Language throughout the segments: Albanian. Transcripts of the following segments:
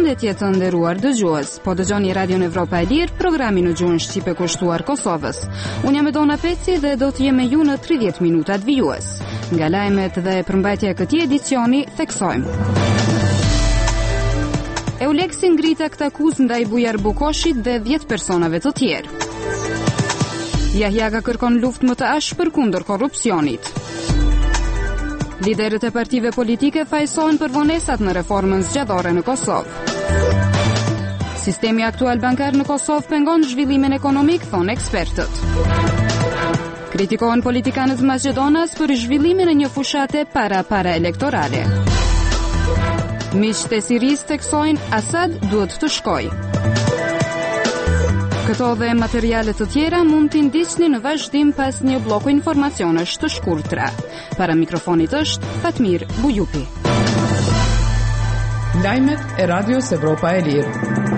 Përshëndetje të nderuar dëgjues. Po dëgjoni Radion Evropa e Lirë, programin në gjuhën shqipe kushtuar Kosovës. Unë jam Edona Peci dhe do të jem me ju në 30 minutat vijues. Nga lajmet dhe përmbajtja e këtij edicioni theksojmë. Eulexi ngrit aktakuzë ndaj Bujar Bukoshit dhe 10 personave të tjerë. Jahjaga kërkon luftë më të ashpër kundër korrupsionit. Liderët e partive politike fajsojnë për vonesat në reformën zgjadore në Kosovë. Sistemi aktual bankar në Kosovë pengon zhvillimin ekonomik, thonë ekspertët. Kritikohen politikanët Maqedonas për zhvillimin e një fushate para elektorale. Miqtë e Sirisë theksojnë Asad duhet të shkojë. Këto dhe materialet të tjera mund t'i ndiqni në vazhdim pas një bloku informacionesh të shkurtra. Para mikrofonit është Fatmir Bujupi. Lajmet e Radios Evropa e Lirë.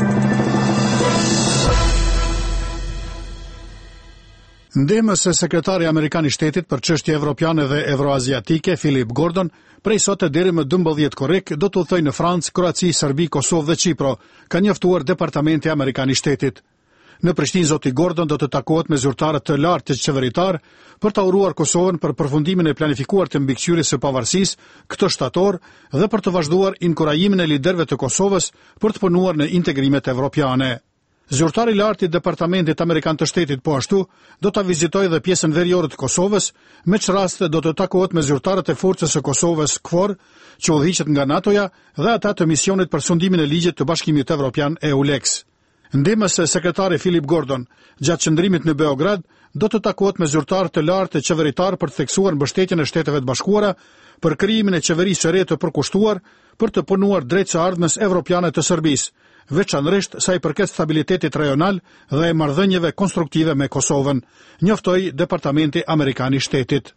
Ndihmës së sekretari amerikan i shtetit për çështje evropiane dhe evroaziatike, Philip Gordon, prej sote deri më 12 korrik do të udhtojë në Francë, Kroaci, Serbi, Kosovë dhe Çipro, ka njoftuar Departamenti Amerikan i Shtetit. Në Prishtinë zoti Gordon do të takohet me zyrtarët të lartë të qeveritar për ta uruar Kosovën për përfundimin e planifikuar të mbikëqyrjes së pavarësisë këtë shtator dhe për të vazhduar inkurajimin e liderëve të Kosovës për të punuar në integrimet evropiane. Zyrtari i lartë i Departamentit Amerikan të Shtetit po ashtu do ta vizitojë dhe pjesën veriore të Kosovës, me çraste do të takohet me zyrtarët e forcës së Kosovës KFOR, që udhëhiqet nga NATO-ja, dhe ata të misionit për sundimin e ligjit të Bashkimit Evropian EULEX. Ndihmës së sekretari Philip Gordon, gjatë qëndrimit në Beograd, do të takohet me zyrtarë të lartë të qeveritar për të theksuar mbështetjen e Shteteve të Bashkuara për krijimin e qeverisë së re të përkushtuar për të punuar drejt së ardhmës evropiane të Serbisë, veçanërisht sa i përket stabilitetit rajonal dhe marrëdhënieve konstruktive me Kosovën, njoftoi Departamenti Amerikan i Shtetit.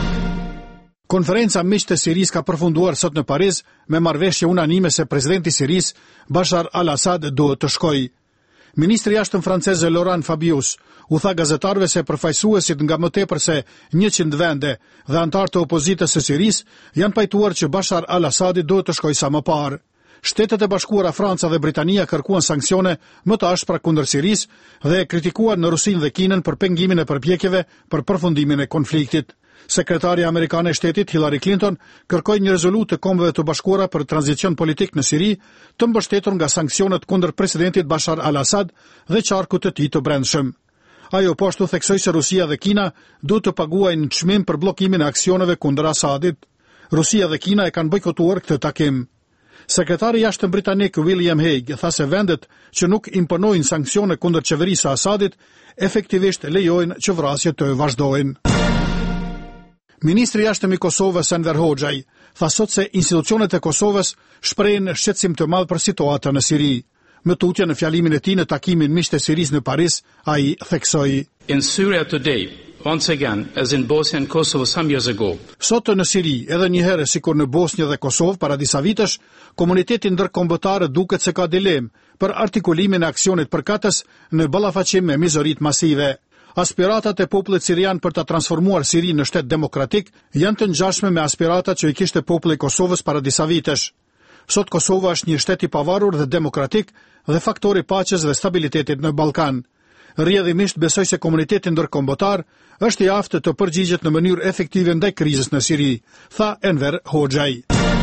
Konferenca miqtë e Sirisë ka përfunduar sot në Paris me marrëveshje unanime se presidenti i Sirisë, Bashar al-Assad, duhet të shkojë. Ministri i jashtëm franceze Laurent Fabius u tha gazetarëve se përfaqësuesit nga më tepër se 100 vende dhe antarë të opozitës së Sirisë janë pajtuar që Bashar al-Assadi duhet të shkojë sa më parë. Shtetet e Bashkuara, Franca dhe Britania kërkuan sanksione më të ashpra kundër Sirisë dhe kritikuan në Rusinë dhe Kinën për pengimin e përpjekjeve për përfundimin e konfliktit. Sekretarja amerikane e shtetit Hillary Clinton kërkoi një rezolutë të Kombeve të Bashkuara për tranzicion politik në Siri, të mbështetur nga sanksionet kundër presidentit Bashar al-Assad dhe qarkut të tij të brendshëm. Ajo po ashtu theksoi se Rusia dhe Kina duhet të paguajnë çmim për bllokimin e aksioneve kundër Asadit. Rusia dhe Kina e kanë bojkotuar këtë takim. Sekretari i jashtëm britanik William Hague tha se vendet që nuk imponojnë sanksione kundër qeverisë së Asadit efektivisht lejojnë që vrasjet të vazhdojnë. Ministri i jashtëm i Kosovës Enver Hoxhaj tha sot se institucionet e Kosovës shprehin shqetësim të madh për situatën në Siri. Më tutje në fjalimin e tij në takimin miqtë e Sirisë në Paris, ai theksoi: In Syria today, once again, as in Bosnia and Kosovo some years ago. Sot në Siri, edhe një herë sikur në Bosnjë dhe Kosovë para disa vitesh, komuniteti ndërkombëtar duket se ka dilemë për artikulimin e aksionit përkatës në ballafaqim me mizorit masive. Aspiratat e popullit sirian për ta transformuar Sirinë në shtet demokratik janë të ngjashme me aspiratat që i kishte populli i Kosovës para disa vitesh. Sot Kosova është një shtet i pavarur dhe demokratik dhe faktor i paqes dhe stabilitetit në Ballkan. Rrjedhimisht besoj se komuniteti ndërkombëtar është i aftë të përgjigjet në mënyrë efektive ndaj krizës në Siri, tha Enver Hoxhaj.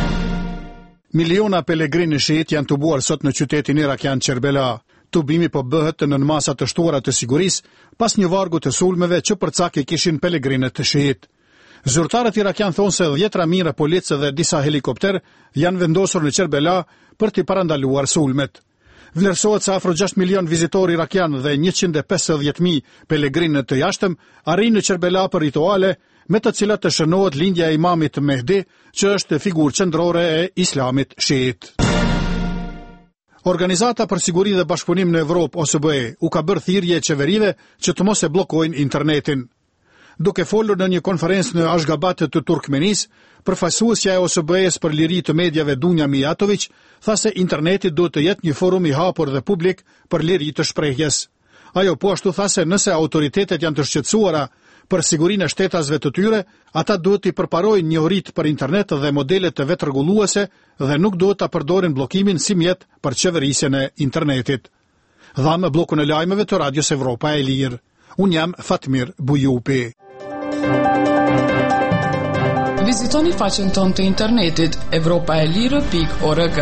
Miliona pelegrinë shiit janë tubuar sot në qytetin irakian Kerbela. Tubimi po bëhet në masa të shtuara të sigurisë pas një vargu të sulmeve që përcak i kishin pelegrinët të shiit. Zyrtarët irakian thonë se 10 ramira policë dhe disa helikopter janë vendosur në Kerbela për t'i parandaluar sulmet. Vlerësohet se afro 6 milion vizitorë irakian dhe 150.000 pelegrinë të jashtëm arrin në Kerbela për rituale me të cilat të shënohet lindja e imamit Mehdi, që është figurë qendrore e islamit shiit. Organizata për siguri dhe bashkëpunim në Evropë, OSBE, u ka bërë thirrje qeverive që të mos e bllokojnë internetin. Duke folur në një konferencë në Ashgabat të Turkmenisë, përfaqësuesja e OSBE-s për liri të medjave Dunja Mijatović tha se interneti duhet të jetë një forum i hapur dhe publik për liri të shprehjes. Ajo po ashtu tha se nëse autoritetet janë të shqetësuara për sigurinë e shtetasve të tyre, ata duhet të përparojnë njohuritë për internet dhe modelet të vetrregulluese dhe nuk duhet ta përdorin bllokimin si mjet për qeverisjen e internetit. Dhamë bllokun e lajmeve të Radios Evropa e Lirë. Unë jam Fatmir Bujupi. Vizitoni faqen tonë të internetit europaelire.org.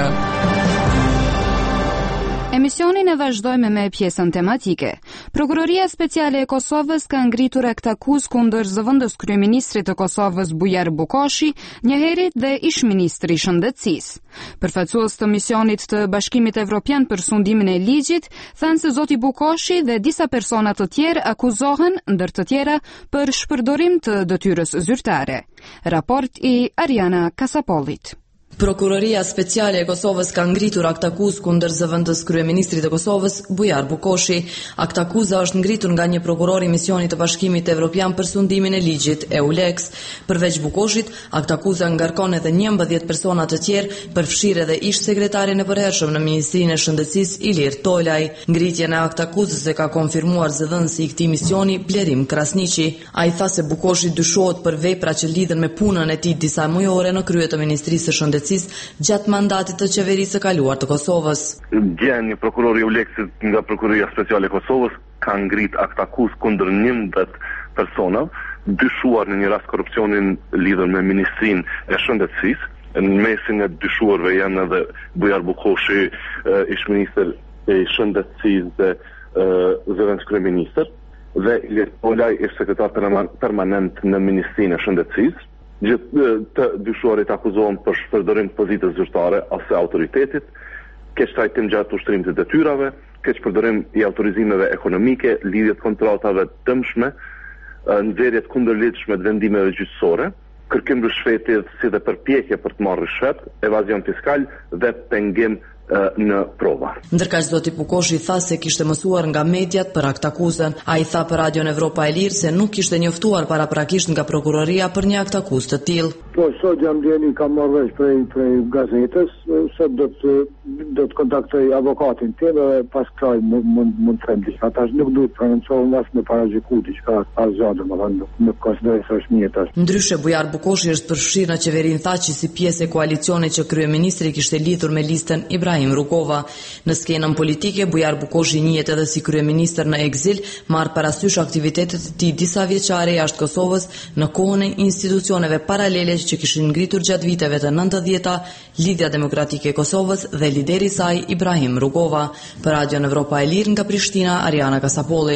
Emisionin e vazhdojmë me pjesën tematike. Prokuroria Speciale e Kosovës ka ngritur akt akuzë kundër zëvendës kryeministrit të Kosovës Bujar Bukoshi, njëherët dhe ish-ministri i Shëndetësisë. Përfaqësues të misionit të Bashkimit Evropian për sundimin e ligjit thanë se zoti Bukoshi dhe disa persona të tjerë akuzohen, ndër të tjera, për shpërdorim të detyrës zyrtare. Raport i Ariana Kasapollit. Prokuroria Speciale e Kosovës ka ngritur akt akuzë kundër zëvendës kryeministrit të Kosovës Bujar Bukoshi. Akt akuza është ngritur nga një prokuror i misionit të Bashkimit Evropian për sundimin e ligjit EULEX. Përveç Bukoshit, akt akuza ngarkon edhe 11 persona të tjerë, përfshirë edhe ish sekretarin e përhershëm në Ministrinë e Shëndetësisë Ilir Tolaj. Ngritjen e akt akuzës e ka konfirmuar zëdhënësi i këtij misioni Blerim Krasniqi. Ai tha se Bukoshi dyshohet për vepra që lidhen me punën e tij disa mujore në krye të Ministrisë së Shëndetësisë gjatë mandatit të qeverisë së kaluar të Kosovës. Gjeni prokurori i ULEX-it nga Prokuroria Speciale e Kosovës ka ngrit akt akuzë kundër 11 persona dyshuar në një rast korrupsionin lidhur me Ministrinë e Shëndetësisë. Në mesin e dyshuarve janë edhe Bujar Bukoshi, ish-ministër i Shëndetësisë dhe zëvendës kryeministër, dhe Ilir Tolaj, ish sekretar permanent në Ministrinë e Shëndetësisë. Gjithë të dyshuarit akuzohen për shpërdorim të pozitës zyrtare ose autoritetit, keq trajtim gjatë ushtrimit të detyrave, keq përdorim i autorizimeve ekonomike, lidhje të kontratave dëmshme, nxjerrje të kundërlidhshme të vendimeve gjyqësore, kërkim rishfetjes si dhe përpjekje për të marrë rishfet, evazion fiskal dhe pengim në prova. Ndërkaq zoti Bukoshi tha se kishte mësuar nga mediat për akt akuzën. Ai tha për Radion Evropa e Lirë se nuk kishte njoftuar paraprakisht nga prokuroria për një akt akuzë të tillë. Po, sot jam djeni ka marrë vesh prej gazetës, sot do të kontaktoj avokatin tim dhe pas kësaj mund të them diçka. Tash nuk duhet prononcohem as me paragjyku diçka as gjatë, nuk konsideroj se është mirë tash. Ndryshe Bujar Bukoshi është përfshirë në qeverinë Thaçi si pjesë e koalicionit që kryeministri kishte lidhur me listën Ibrahim Rugova. Në skenën politike, Bujar Bukoshi njihet edhe si kryeministër në ekzil, marr parasysh aktivitetet e tij disa vjeçare jashtë Kosovës në kohën e institucioneve paralele që kishin ngritur gjatë viteve të 90-ta, Lidhja Demokratike e Kosovës dhe lideri i saj Ibrahim Rugova. Për Radion Evropa e Lirë nga Prishtina, Ariana Kasapolli.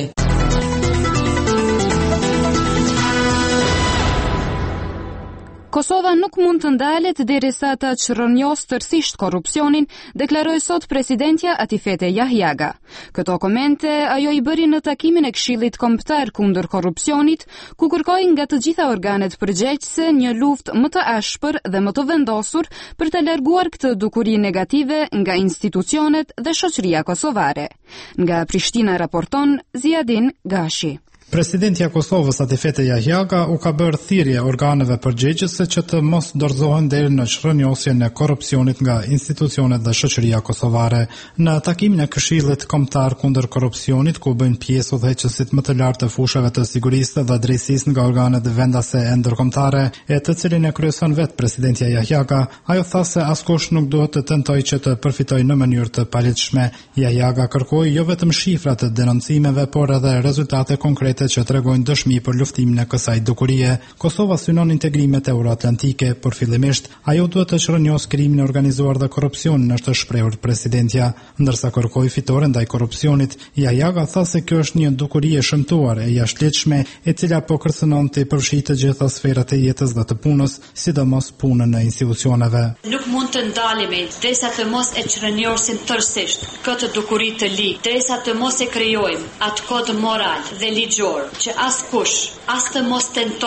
Kosova nuk mund të ndalet derisa ta çrrënjos tërësisht korrupsionin, deklaroi sot presidentja Atifete Jahjaga. Këto komente ajo i bëri në takimin e Këshillit Kombëtar kundër korrupsionit, ku kërkoi nga të gjitha organet përgjegjëse një luftë më të ashpër dhe më të vendosur për të larguar këtë dukuri negative nga institucionet dhe shoqëria kosovare. Nga Prishtina raporton Ziadin Gashi. Presidentja Kosovës Atifete Jahjaga u ka bërë thirrje organeve përgjegjëse që të mos dorëzohen deri në çrrënjosjen e korrupsionit nga institucionet dhe shoqëria kosovare. Në takimin e Këshillit Kombëtar kundër korrupsionit, ku bëjnë pjesë udhëheqësit më të lartë të fushave të sigurisë dhe drejtësisë nga organet vendase e ndërkombëtare, e të cilin e kryeson vetë presidentja Jahjaga, ajo tha se askush nuk duhet të tentojë që të përfitojë në mënyrë të paligjshme. Jahjaga kërkoi jo vetëm shifra të denoncimeve, por edhe rezultate konkrete që tregojnë dëshmi për luftimin e kësaj dukurie. Kosova synon integrimet euroatlantike, por fillimisht ajo duhet të çrrënjos krimin e organizuar dhe korrupsionin, është shprehur presidentja. Ndërsa kërkoi fitore ndaj korrupsionit, Jahjaga tha se kjo është një dukuri e shëmtuar e jashtëligjshme, e cila po kërcënon të përfshijë të gjitha sferat e jetës dhe të punës, sidomos punën në institucioneve. Nuk mund të ndalemi derisa të mos e çrrënjosim tërësisht këtë dukuri të ligë, derisa të mos e krijojmë atë kod moral dhe ligjor që askush as të mos tentoj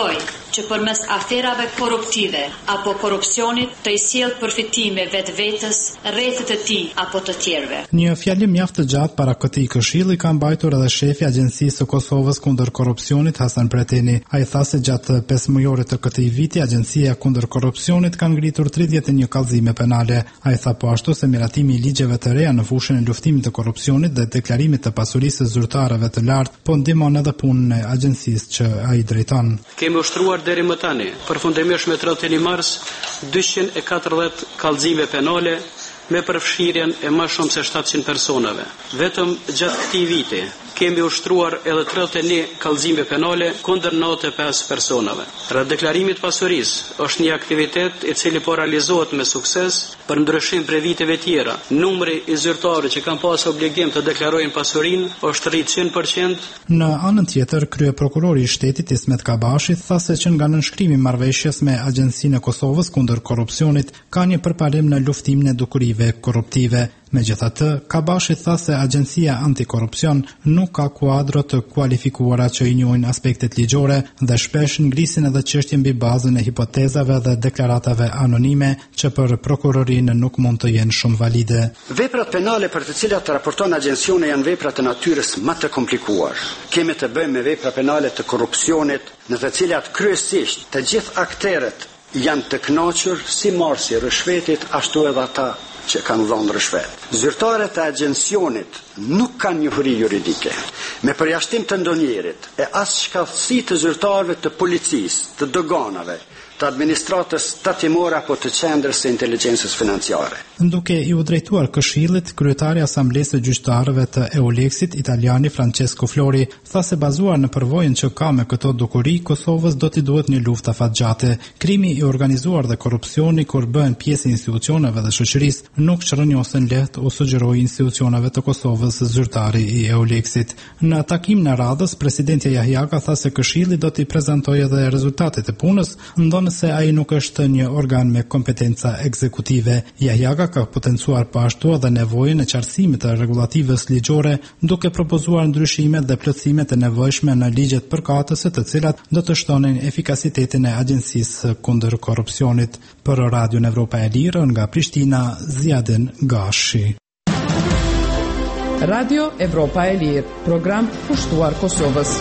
që përmes aferave korruptive apo korrupsionit të i sjellë përfitime vetvetes, rrethet e tij apo të tjerëve. Një fjalim mjaft të gjatë para këtij këshilli ka mbajtur edhe shefi i Agjencisë së Kosovës kundër korrupsionit Hasan Preteni. Ai tha se gjatë 5 mujorit të këtij viti Agjencia kundër korrupsionit ka ngritur 31 kallëzime penale. Ai tha po ashtu se miratimi i ligjeve të reja në fushën e luftimit të korrupsionit dhe deklarimit të pasurisë së zyrtarëve të lartë po ndihmon edhe punën e agjencisë që ai drejton. Kemi ushtruar deri më tani, përfundimisht me 31 mars, 240 kallëzime penale me përfshirjen e më shumë se 700 personave. Vetëm gjatë këtij viti kemi ushtruar edhe 31 kallëzime penale kundër 95 personave. Rreth deklarimit pasurisë është një aktivitet i cili po realizohet me sukses, për ndryshim prej viteve tjera. Numri i zyrtarëve që kanë pasur obligim të deklarojnë pasurinë është rrit 100%. Në anën tjetër, kryeprokurori i shtetit Ismet Kabashi tha se që nga nënshkrimi i marrëveshjes me Agjencinë e Kosovës kundër korrupsionit ka një përparim në luftimin e dukurive korruptive. Megjithatë, Kabashi tha se Agjencia Antikorrupsion nuk ka kuadro të kualifikuara që i njohin aspektet ligjore dhe shpesh ngrisin edhe çështje mbi bazën e hipotezave dhe deklaratave anonime që për prokurorinë nuk mund të jenë shumë valide. Veprat penale për të cilat raporton agjencioni janë vepra të natyrës më të komplikuar. Kemi të bëjmë me vepra penale të korrupsionit, në të cilat kryesisht të gjithë akterët janë të kënaqur si marrësi rishvetit ashtu edhe ata që kanë dhënë rishvet. Zyrtarët e agjencionit nuk kanë njohuri juridike, me përjashtim të ndonjërit e as shkallësi të zyrtarëve të policisë, të doganave, të administratës tatimore apo të qendrës së inteligjencës financiare. Duke i u drejtuar këshillit, kryetari i Asamblesë së Gjyqtarëve të EULEX-it, italiani Francesco Flori, tha se bazuar në përvojën që ka me këto dukuri, Kosovës do t'i duhet një luftë afatgjate. Krimi i organizuar dhe korrupsioni kur bëhen pjesë e institucioneve dhe shoqërisë nuk çrrënjosen lehtë o sugjerojnë institucioneve të Kosovës zyrtari i EULEX-it. Në takim në radhës, presidenti Jahjaka tha se këshilli do t'i prezantojë edhe rezultatet e punës, ndonë se ai nuk është një organ me kompetenca ekzekutive. Jahjaka ka potencuar po ashtu edhe nevojën e qartësimit të rregullativës ligjore, duke propozuar ndryshimet dhe plotësimet e nevojshme në ligjet përkatëse, të cilat do të shtonin efikasitetin e Agjencisë kundër korrupsionit. Për Radio Evropa e Lirë nga Prishtina, Ziadin Gashi. Radio Evropa e Lirë, program pushtuar Kosovës.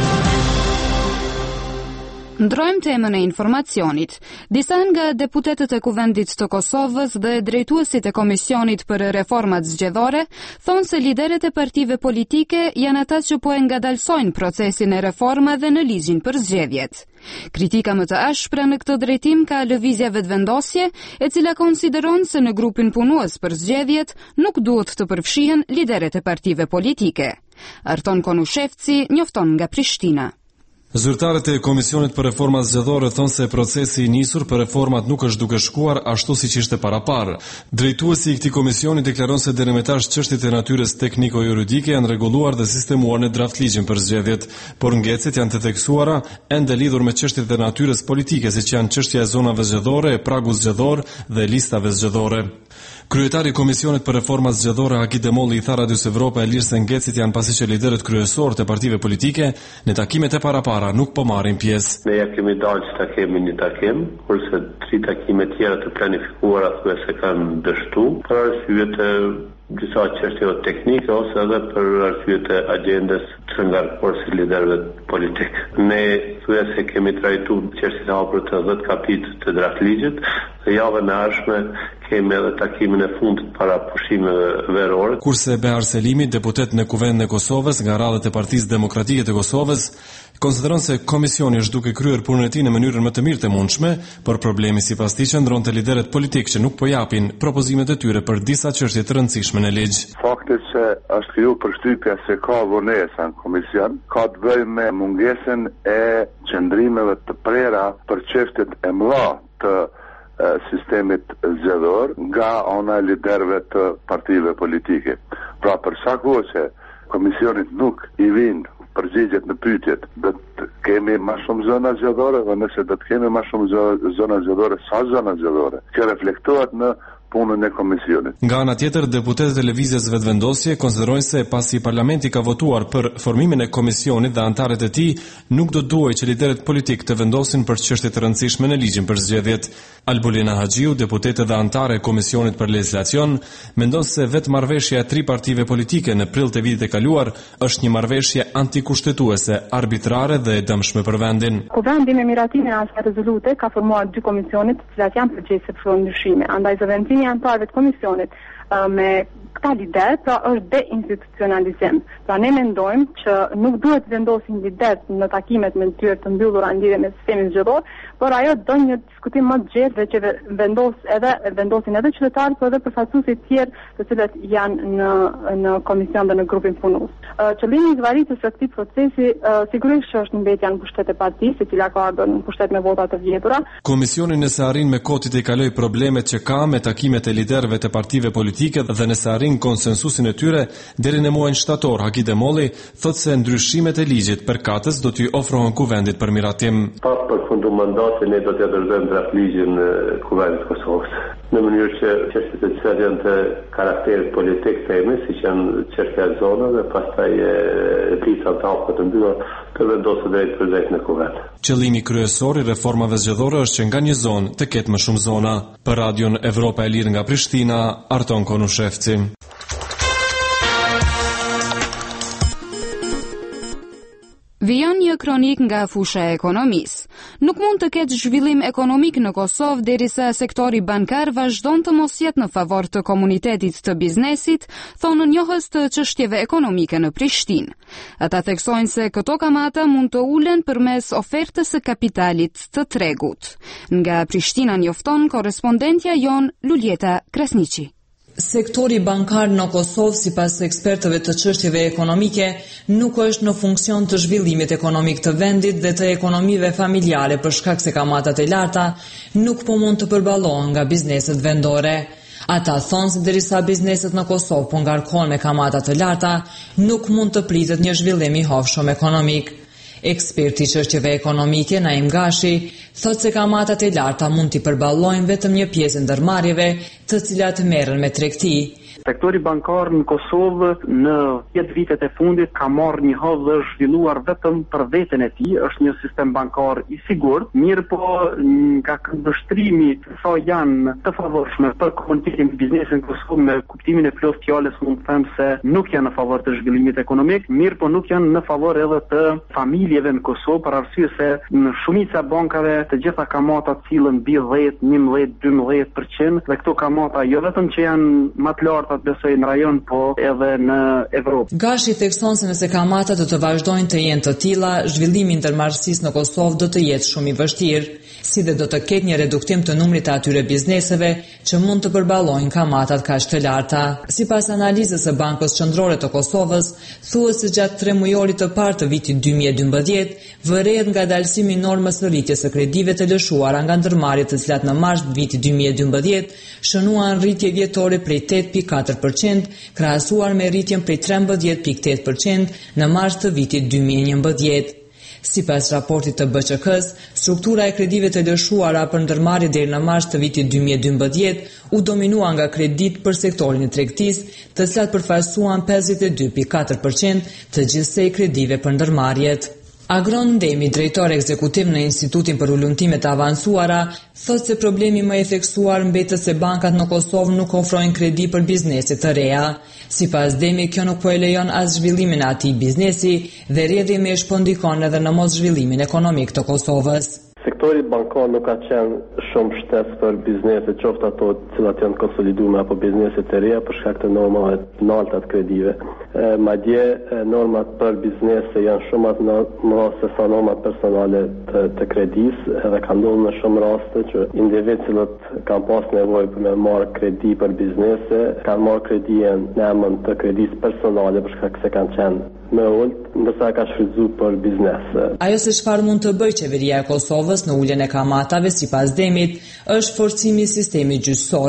Ndrojmë temën e informacionit. Disa nga deputetët e Kuvendit të Kosovës dhe drejtuesit e Komisionit për Reformat Zgjedhore thonë se liderët e partive politike janë ata që po e ngadalsojnë procesin e reformave në ligjin për zgjedhjet. Kritika më të ashpra në këtë drejtim ka lëvizja vetëvendosje, e cila konsideron se në grupin punues për zgjedhjet nuk duhet të përfshihen liderët e partive politike. Arton Konushevci njofton nga Prishtina. Zyrtarët e Komisionit për Reformat Zgjedhore thonë se procesi i nisur për reformat nuk është duke shkuar ashtu siç ishte paraparë. Drejtuesi i këtij komisioni deklaron se deri më tash çështjet e natyrës tekniko-juridike janë rregulluar dhe sistemuar në draftligjin për zgjedhjet, por ngecet janë të theksuara ende lidhur me çështjet e natyrës politike, siç janë çështja e zonave zgjedhore, e pragut zgjedhor dhe listave zgjedhore. Kryetari i Komisionit për Reforma Zgjedhore Haki Demolli i tha Radios Evropa e Lirë se ngecit janë pasi që liderët kryesorë të partive politike në takimet e parapara nuk po marrin pjesë. Ne ja kemi dalë që ta kemi një takim, kurse 3 takime tjera të planifikuara thuajse kanë dështu, për arsye të disa çështje teknike ose edhe për arsye të agjendës të ngarkuar si liderëve politik. Ne thuajse kemi trajtuar çështjet e hapura të 10 kapitujt të draftligjit dhe javën e ardhshme kemi edhe takimin e fundit para pushimeve verore. Kurse Behar Selimi, deputet në Kuvendin e Kosovës nga radhët e Partisë Demokratike të Kosovës, konsideron se komisioni është duke kryer punën e tij në mënyrën më të mirë të mundshme, por problemi sipas tij qëndron te liderët politikë që nuk po japin propozimet e tyre për disa çështje të rëndësishme në ligj. Fakti që është krijuar përshtypja se ka vonesa në komision, ka të bëjë me mungesën e qëndrimeve të prera për çështjet e mëdha të sistemit zgjedhor nga ana e liderëve të partive politike. Pra për sa kohë që komisionit nuk i vijnë përgjigjet në pyetjet, do të kemi më shumë zona zgjedhore, dhe nëse do të kemi më shumë zona zgjedhore, sa zona zgjedhore, që reflektohet në punën e komisionit. Nga ana tjetër, deputetët e Lëvizjes Vetëvendosje konsiderojnë se pasi parlamenti ka votuar për formimin e komisionit dhe anëtarët e tij, nuk do duhej që liderët politik të vendosin për çështje të rëndësishme në ligjin për zgjedhjet. Albulina Haxhiu, deputete dhe anëtare e Komisionit për Legjislacion, mendon se vetë marrëveshja e 3 partive politike në prill të vitit të kaluar është një marrëveshje antikushtetuese, arbitrare dhe e dëmshme për vendin. Kuvendi me miratimin e asaj rezolute ka formuar 2 komisione të cilat janë përgjegjëse për ndryshime. Andaj zëvendësimi i anëtarëve të komisionit me këta lider, pra është deinstitucionalizim. Pra ne mendojmë që nuk duhet vendosin lider në takimet me tyre të mbyllura në lidhje me sistemin zgjedhor, por ajo do një diskutim më të gjatë dhe që vendosin edhe qytetarët, por edhe përfaqësuesit të tjerë të cilët janë në komision dhe në grupin punues. Qëllimi i zvarritjes së këtij procesi sigurisht është mbetja në pushtet e partisë, e cila ka ardhur në pushtet me vota të vjetura. Komisioni nëse arrin me kohë të kaloj problemet që ka me takimet e liderëve të partive politike dhe nëse arrin konsensusin e tyre deri në muajin shtator, Haki Demolli thotë se ndryshimet e ligjit përkatës do t'i ofrohen kuvendit për miratim. Pas përfundu mandatin, ne do t'ja dërgojmë draft ligjin kuvendit Kosovës. Në mënyrë që çështjet e cilat janë të karakterit politik të emi, siç janë çështja e zonave dhe pastaj lista të hapur të mbyllur, të vendosë drejt për drejt në kuvend. Qëllimi kryesor i reformave zgjedhore është që nga një zonë të ketë më shumë zona. Për Radion Evropa e Lirë nga Prishtina, Arton Konushevci. Vijon një kronik nga fusha e ekonomisë. Nuk mund të ketë zhvillim ekonomik në Kosovë derisa sektori bankar vazhdon të mos jetë në favor të komunitetit të biznesit, thonë njohës të çështjeve ekonomike në Prishtinë. Ata theksojnë se këto kamata mund të ulen përmes ofertës së kapitalit të tregut. Nga Prishtina njofton korrespondentja jon Luljeta Krasniqi. Sektori bankar në Kosovë, sipas ekspertëve të çështjeve ekonomike, nuk është në funksion të zhvillimit ekonomik të vendit dhe të ekonomive familjare për shkak se kamatat e larta nuk po mund të përballohen nga bizneset vendore. Ata thonë se derisa bizneset në Kosovë po ngarkohen me kamata të larta, nuk mund të pritet një zhvillim i hovshëm ekonomik. Eksperti çështjeve ekonomike Naim Gashi thotë se kamatat e larta mund t'i përballojnë vetëm një pjesë ndërmarrjeve të cilat merren me tregti. Sektori bankar në Kosovë në 10 vitet e fundit ka marrë një havë dhe zhvilluar vetëm për veten e tij, është një sistem bankar i sigurt, mirë po nga këndvështrimi sa janë të favorshme për komunitetin e biznesit në Kosovë me kuptimin e plot fjalës mund të them se nuk janë në favor të zhvillimit ekonomik, mirë po nuk janë në favor edhe të familjeve në Kosovë për arsye se në shumica bankave të gjitha kamatat cilën mbi 10, 11, 12% dhe këto kamata jo vetëm që janë më të larta besoj në rajon, po edhe në Evropë. Gashi thekson se nëse kamatat do të vazhdojnë të jenë të tilla, zhvillimi i ndërmarrësisë në Kosovë do të jetë shumë i vështirë, si dhe do të ketë një reduktim të numrit të atyre bizneseve që mund të përballojnë kamatat kaq të larta. Sipas analizës së Bankës Qendrore të Kosovës, thuhet se gjatë 3 mujorit të parë të vitit 2012 vërehet ngadalësimi i normës së rritjes së kredive të lëshuara nga ndërmarrjet të cilat në mars të vitit 2012 shënuan rritje vjetore prej 8.4% krahasuar me rritjen prej 13.8% në mars të vitit 2011. Sipas raportit të BÇK-s, struktura e kredive të lëshuara për ndërmarrje deri në mars të vitit 2012 u dominua nga kredit për sektorin e tregtisë, të cilat përfaqësuan 52.4% të gjithsej kredive për ndërmarrjet. Agron Ndemi, drejtor ekzekutiv në Institutin për Ulëntime të Avancuara, thotë se problemi më i theksuar mbetet se bankat në Kosovë nuk ofrojnë kredi për bizneset të reja. Sipas Ndemi, kjo nuk po e lejon as zhvillimin e atij biznesi dhe rrjedhimesh po ndikon edhe në mos zhvillimin ekonomik të Kosovës. Sektori bankar nuk ka qenë shumë shtesë për bizneset, qoftë ato të cilat janë konsoliduar apo bizneset të reja për shkak të normave të larta të kredive. Madje normat për biznese janë shumë më të se sa normat personale të kredisë, edhe ka ndodhur në shumë raste që individ cilët kanë pas nevojë për me marrë kredi për biznese, kanë marrë kredi në emër të kredisë personale për shkak se kanë qenë më ulët, ndërsa ka shfrytzuar për biznes. Ajo se çfarë mund të bëjë qeveria e Kosovës në uljen e kamatave sipas Demit është forcimi i sistemit gjyqësor,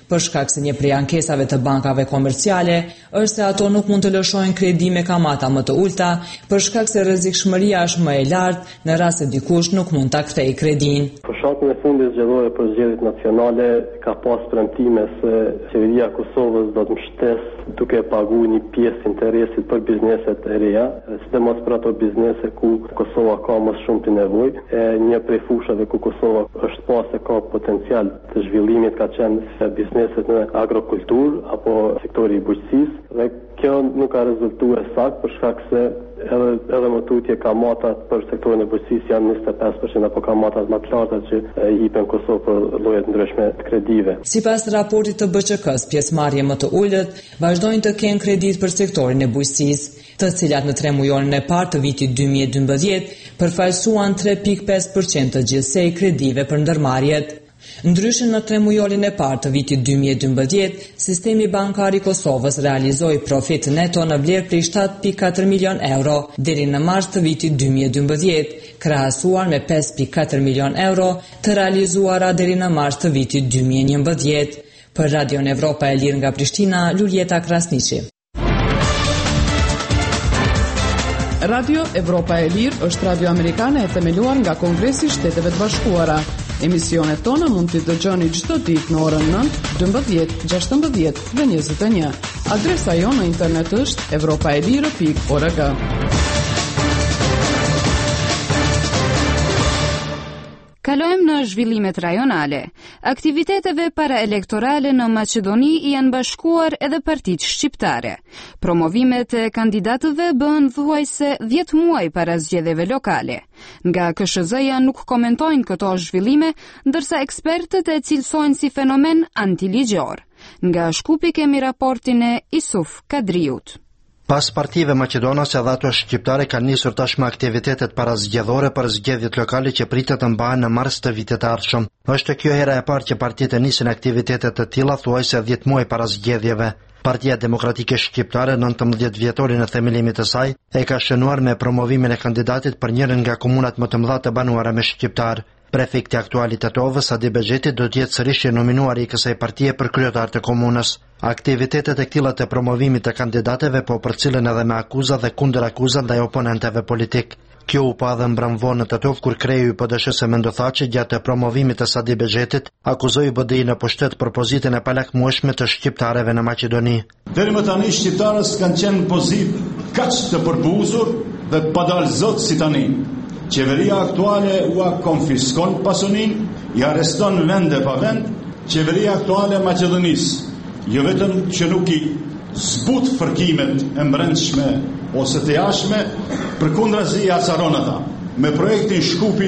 për shkak se një prej ankesave të bankave komerciale është se ato nuk mund të lëshojnë kredi me kamata më të ulta për shkak se rrezikshmëria është më e lartë në rast se dikush nuk mund ta kthejë kredin. Fushatën e fundit zgjedhore për zgjedhjet nacionale ka pas premtime se qeveria e Kosovës do të mbështesë duke paguar një pjesë interesit për bizneset e reja, sidomos për ato biznese ku Kosova ka më shumë të nevojë. Një prej fushave ku Kosova është pas se ka potencial të zhvillimit ka qenë bizneset në agrokulturë apo sektori i bujqësisë dhe kjo nuk ka rezultuar saktë për shkak se edhe më tutje kamatat për sektorin e bujqësisë janë 25% apo kamatat më të larta që hipen Kosovë për lloje të ndryshme të kredive. Sipas raportit të BÇK-s, pjesëmarrje më të ulët vazhdojnë të kenë kredit për sektorin e bujqësisë, të cilat në 3 mujorin e parë të vitit 2012 përfaqësuan 3.5% të gjithsej kredive për ndërmarrjet. Ndryshe në 3 mujorin e parë të vitit 2012, sistemi bankar i Kosovës realizoi profit neto në vlerë prej 7.4 milion euro deri në mars të vitit 2012, krahasuar me 5.4 milion euro të realizuara deri në mars të vitit 2011. Për Radion Evropa e Lirë nga Prishtina, Luljeta Krasniqi. Radio Evropa e Lirë është radio amerikane e themeluar nga Kongresi i Shteteve të Bashkuara. Emisionet tona mund t'i dëgjoni çdo ditë në orën 9, 12, 16 dhe 21. Adresa jonë në internet është europaelire.org. Kalojmë në zhvillimet rajonale. Aktiviteteve paraelektorale në Maqedoni janë bashkuar edhe partitë shqiptare. Promovimet e kandidatëve bën thuajse 10 muaj para zgjedhjeve lokale. Nga KSZ-ja nuk komentojnë këto zhvillime, ndërsa ekspertët e cilësojnë si fenomen antiligjor. Nga Shkupi kemi raportin e Isuf Kadriut. Pas partive maqedonase dhe ato shqiptare kanë nisur tashmë aktivitetet parazgjedhore për zgjedhjet lokale që pritet të mbahen në mars të vitit të ardhshëm. Është kjo hera e parë që partitë nisin aktivitetet të tilla thuajse 10 muaj para zgjedhjeve. Partia Demokratike Shqiptare, 19 vjetorin e themelimit të saj, e ka shënuar me promovimin e kandidatit për njërin nga komunat më të mëdha të banuara me shqiptar. Prefekti aktuali Tetovës, Adi Bexheti, do të jetë sërish i nominuar i kësaj partie për kryetar të komunës. Aktivitetet e këtilla të promovimit të kandidateve po përcillen edhe me akuza dhe kundër akuza ndaj oponentëve politik. Kjo u pa dhe mbramvonë në Tetov kur kreu i PD-s Mendothaçi gjatë promovimit të Adi Bexhetit akuzoi BDI në pushtet për pozitën e palakmueshme të shqiptarëve në Maqedoni. Deri më tani shqiptarët kanë qenë në pozitë kaq të përbuzur dhe të padal zot si tani. Qeveria aktuale ua konfiskon pasunin, i arreston vende pa vend. Qeveria aktuale e Maqedonisë jo vetëm që nuk i zbut fërkimet e brendshme ose të jashtme, përkundrazi i acaron ata. Me projektin Shkupi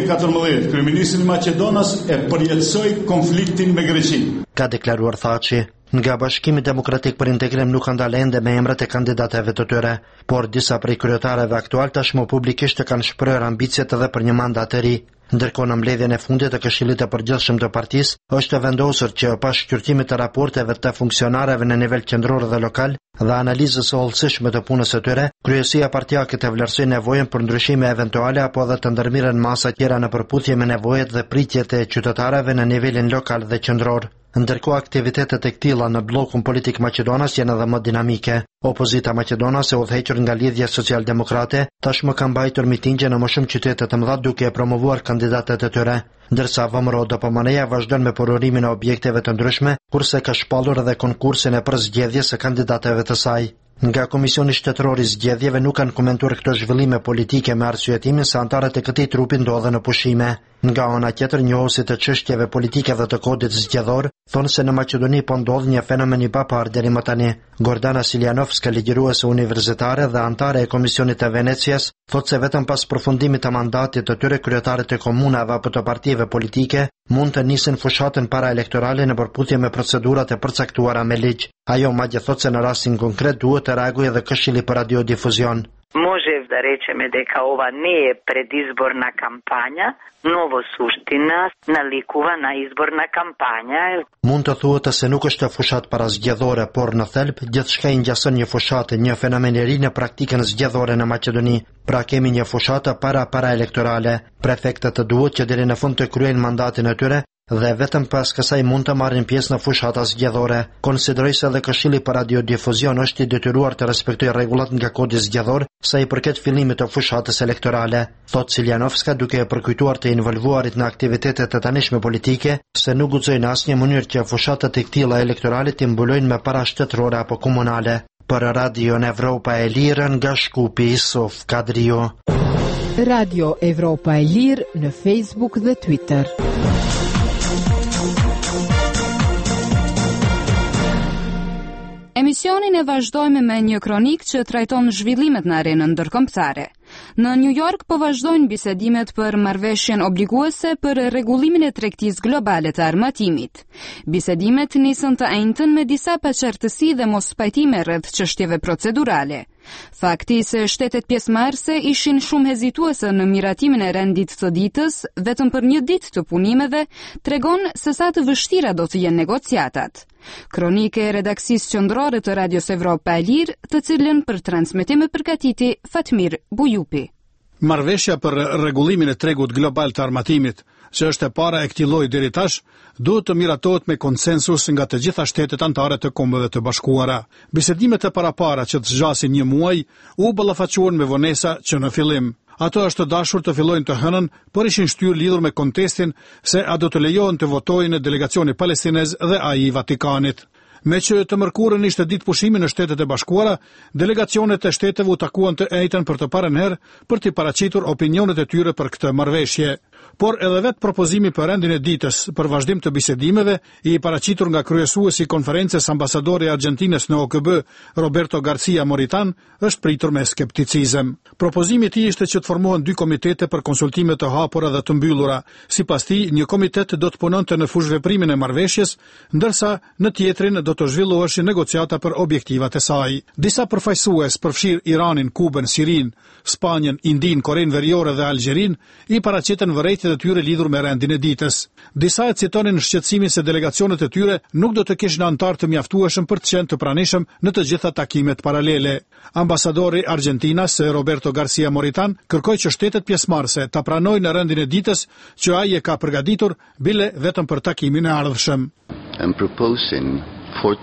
2014, kryeministri i Maqedonas e përjetësoi konfliktin me Greqinë. Ka deklaruar Thaçi. Nga Bashkimi Demokratik për Integrim nuk kanë dalë ende me emrat e kandidatëve të tyre, por disa prej kryetarëve aktual tashmë publikisht kanë shprehur ambicet edhe për një mandat të ri. Ndërkohë në mbledhjen e fundit të Këshillit të Përgjithshëm të partisë, është vendosur që pas shqyrtimit të raporteve të funksionarëve në nivel qendror dhe lokal dhe analizës së hollësishme të punës së tyre, kryesia partijake të vlerësojë nevojën për ndryshime eventuale apo edhe të ndërmirën masa tjera në përputhje me nevojat dhe pritjet e qytetarëve në nivelin lokal dhe qendror. Ndërkohë aktivitetet e këtilla në bllokun politik maqedonas janë edhe më dinamike. Opozita maqedonase e udhëhequr nga lidhja socialdemokrate tashmë ka mbajtur mitingje në më shumë qytete të mëdha duke e promovuar kandidatët e tyre, ndërsa VMRO DPMN-ja vazhdon me përurimin e objekteve të ndryshme, kurse ka shpallur edhe konkursin e përzgjedhjes së kandidatëve të saj. Nga Komisioni Shtetëror i Zgjedhjeve nuk kanë komentuar këto zhvillime politike me arsyetimin se antarët e këtij trupi ndodhen në pushime. Nga ana tjetër, njohësit të çështjeve politike dhe të kodit zgjedhor thonë se në Maqedoni po ndodh një fenomen i paparë deri më tani. Gordana Siljanovska, ligjëruese universitare dhe antare e Komisionit të Venecias, thotë se vetëm pas përfundimit të mandatit të tyre kryetarët e komunave apo të partive politike mund të nisin fushatën paraelektorale në përputhje me procedurat e përcaktuara me ligj. Ajo madje thotë se në rastin konkret duhet të reagojë edhe Këshilli për radiodifuzion. Može da rečeme дека ова не е предизборна кампања, но суштина наликува на изборна кампања. Mund të thuhet se nuk është fushat parazgjedhore, por në thelb gjithçka i ngjason një fushatë, një fenomen i ri në praktikën zgjedhore në Maqedoni. Pra kemi një fushatë paraelektorale. Prefektët duhet që deri në fund të kryejnë mandatin e tyre, dhe vetëm pas kësaj mund të marrin pjesë në fushata zgjedhore. Konsideroj se edhe Këshilli për Radiodifuzion është i detyruar të respektojë rregullat nga Kodi zgjedhor sa i përket fillimit të fushatës elektorale, thot Siljanovska, duke e përkujtuar të involvuarit në aktivitetet të tanishme politike se nuk guxojnë në asnjë mënyrë që fushatat e këtilla elektorale të mbulojnë me para shtetërore apo komunale. Për Radio Evropa e Lirë nga Shkupi, Isuf Kadrio. Radio Evropa e Lirë në Facebook dhe Twitter. Emisionin e vazhdojmë me një kronik që trajton zhvillimet në arenën ndërkombëtare. Në New York po vazhdojnë bisedimet për marrëveshjen obliguese për rregullimin e tregtisë globale të armatimit. Bisedimet nisën të njëjtën me disa paqartësi dhe mospajtime rreth çështjeve procedurale. Fakti se shtetet pjesëmarrëse ishin shumë hezituese në miratimin e rendit të ditës vetëm për një ditë të punimeve, tregon se sa të vështira do të jenë negociatat. Kronike e redaksisë qendrore të Radios Evropa e Lirë, të cilën për transmetim e përgatiti Fatmir Bujupi. Marrëveshja për rregullimin e tregut global të armatimit, që është e para e këtij lloji deri tash, duhet të miratohet me konsensus nga të gjitha shtetet anëtare të Kombeve të Bashkuara. Bisedimet e parapara që të zgjasin një muaj u ballafaquan me vonesa që në fillim ato është të dashur të fillojnë të hënën, por ishin shtyrë lidhur me kontestin se a do të lejohen të votojnë delegacioni palestinez dhe ai i Vatikanit. Me që të mërkurën ishte ditë pushimi në Shtetet e Bashkuara, delegacionet e shteteve u takuan të njëjtën për të parën herë për të paraqitur opinionet e tyre për këtë marrëveshje. Por edhe vetë propozimi për rendin e ditës për vazhdim të bisedimeve i paraqitur nga kryesuesi i konferencës ambasadori i Argentines në OKB, Roberto Garcia Moritan, është pritur me skepticizëm. Propozimi i tij ishte që të formohen 2 komitete për konsultime të hapura dhe të mbyllura. Sipas tij, një komitet do të punonte në fushveprimin e marrëveshjes, ndërsa në tjetrin do të zhvilloheshin negociata për objektivat e saj. Disa përfaqësues përfshir Iranin, Kubën, Sirin, Spanjën, Indin, Korenë Veriore dhe Algjerin i paraqiten vërejtjet e tyre lidhur me rendin e ditës. Disa e citonin shqetësimin se delegacionet e tyre nuk do të kishin anëtar të mjaftueshëm për të qenë të pranishëm në të gjitha takimet paralele. Ambasadori Argentinas, Roberto Garcia Moritan, kërkoi që shtetet pjesëmarrëse ta pranojnë rendin e ditës që ai e ka përgatitur bile vetëm për takimin e ardhshëm. I'm proposing for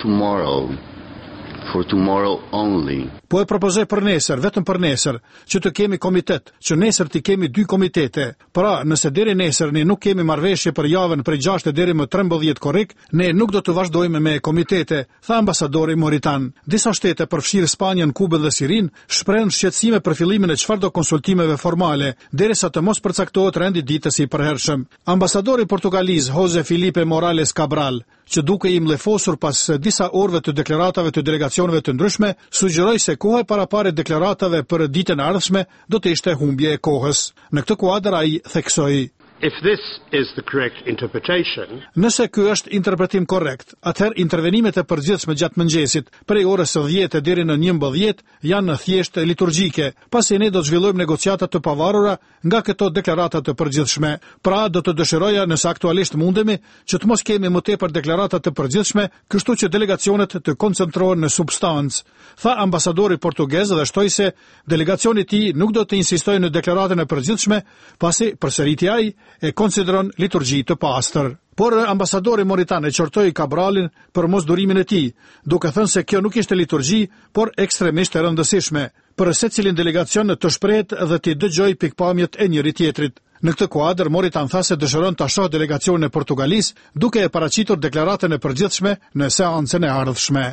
tomorrow only. Po e propozoj për nesër, vetëm për nesër, që të kemi komitet, që nesër të kemi 2 komitete. Pra, nëse deri nesër ne nuk kemi marrëveshje për javën prej 6 deri më 13 korrik, ne nuk do të vazhdojmë me komitete, tha ambasadori Moritan. Disa shtete përfshirë Spanjën, Kubën dhe Sirin shprehen shqetësime për fillimin e çfarëdo konsultimeve formale, derisa të mos përcaktohet rendi ditës i përhershëm. Ambasadori portugaliz Jose Filipe Morales Cabral, që duke i mlefosur pas disa orëve të deklaratave të delegacioneve të ndryshme, sugjeroi se koha e parapare deklaratave për ditën e ardhshme do të ishte humbje e kohës. Në këtë kuadër ai theksoi: If this is the correct interpretation, nëse ky është interpretim korrekt, atëherë intervenimet e përgjithshme gjatë mëngjesit, prej orës 10 deri në 11 janë thjesht liturgjike, pasi ne do të zhvillojmë negociata të pavarura nga këto deklarata të përgjithshme. Pra, do të dëshiroja, nëse aktualisht mundemi, që të mos kemi më tepër deklarata të përgjithshme, kështu që delegacionet të koncentrohen në substancë, tha ambasadori portugez dhe shtoi se delegacioni i tij nuk do të insistojë në deklaratën e përgjithshme, pasi përsëriti ai e konsideron liturgji të pastër. Por ambasadori Moritan e qortoi Cabralin për mosdurimin e tij, duke thënë se kjo nuk ishte liturgji, por ekstremisht e rëndësishme, për secilin delegacion të shprehet dhe të dëgjojë pikpamjet e njëri tjetrit. Në këtë kuadër, Moritan tha se dëshiron ta shohë delegacionin e Portugalisë, duke e paraqitur deklaratën e përgjithshme në seancën e ardhshme.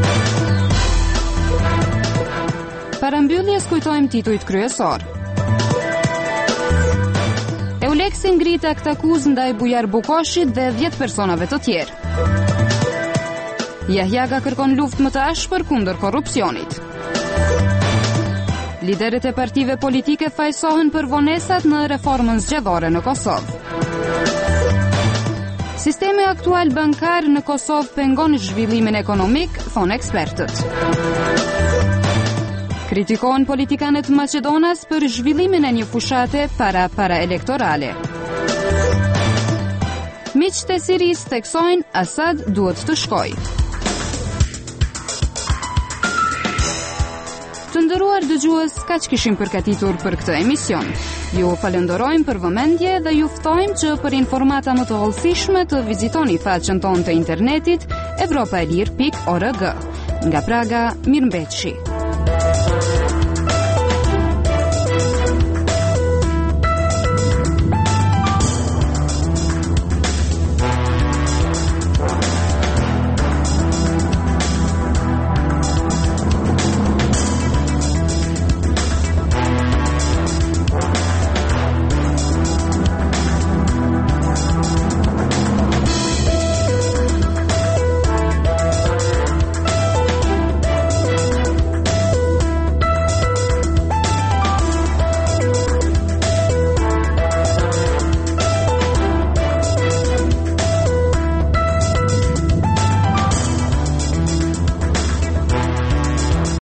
Para mbylljes kujtojmë titujt kryesor. Euleksi ngrit akt akuzë ndaj Bujar Bukoshit dhe 10 personave të tjerë. Jahjaga kërkon luftë më të ashpër kundër korrupsionit. Liderët e partive politike fajsohen për vonesat në reformën zgjedhore në Kosovë. Sistemi aktual bankar në Kosovë pengon zhvillimin ekonomik, thonë ekspertët. Kritikohen politikanët Maqedonas për zhvillimin e një fushate para elektorale. Miqtë e Sirisë theksojnë Asad duhet të shkojë. Të nderuar dëgjues, kaq kishim përgatitur për këtë emision. Ju falenderojmë për vëmendje dhe ju ftojmë që për informata më të hollësishme të vizitoni faqen tonë të internetit evropaelir.org. Nga Praga, mirëmbëjtje.